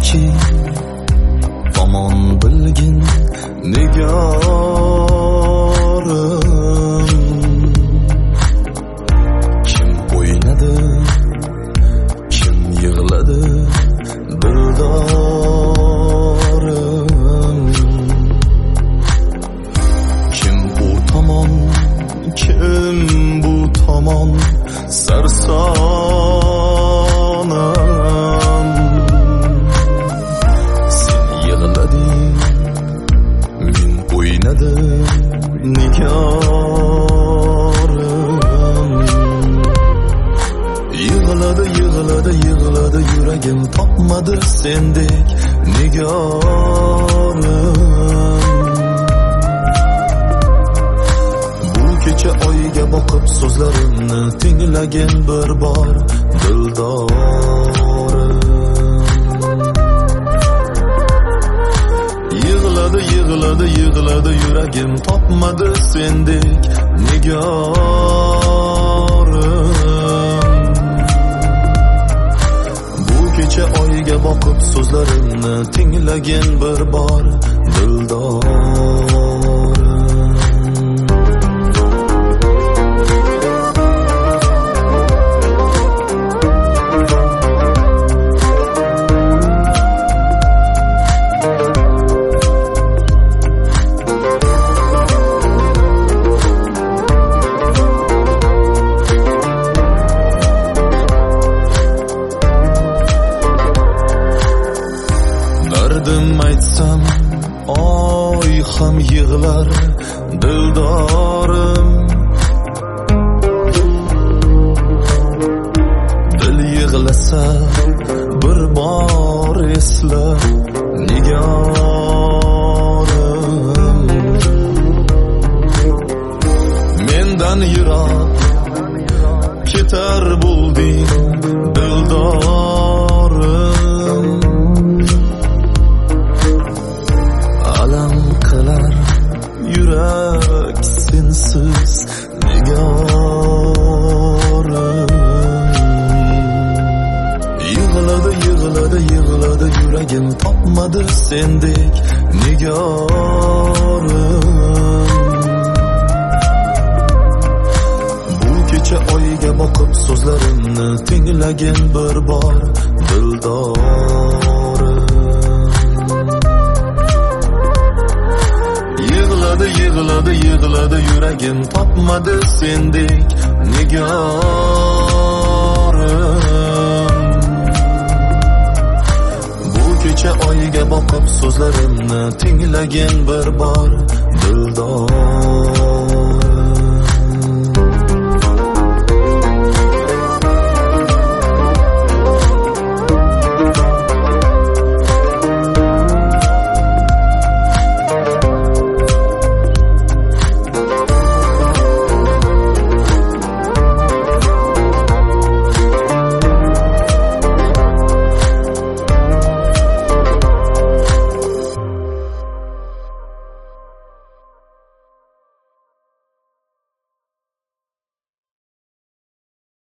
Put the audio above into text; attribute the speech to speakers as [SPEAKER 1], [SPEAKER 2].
[SPEAKER 1] ikki tomon bilgin nigorim. Kim o'ynadi, kim yig'ladi dildorim. Kim u tomon, kim bu tomon sarsonim. Sen yig'lading, men o'ynadim nigorim. Yig'ladi, yig'ladi, yig'ladi yuragim, topmadi sendek nigorim. Bu kecha oyga boqib so'zlarimni tinglagin bir bor dildorim. Yig'ladi, yig'ladi, yig'ladi yuragim, topmadi sendek nigorim. Bu kecha oyga boqib so'zlarimni tinglagin bir bor dildorim. Dardim aytsam oy ham yig'lar dildorim. Dil yig'lasa bir bor esla nigorim. Mendan yiroq ketar bo'lding dildorim. Alam qilar yurak sensiz nigorim. Yig'ladi, yig'ladi, yig'ladi yuragim, topmadi sendek nigorim. Bu kecha oyga boqib so'zlarimni tinglagin bir bor dildorim. Yig'ladi, yig'ladi, yig'ladi yuragim, topmadi sendek nigorim. Bu kecha oyga boqib so'zlarimni tinglagin bir bor dildorim.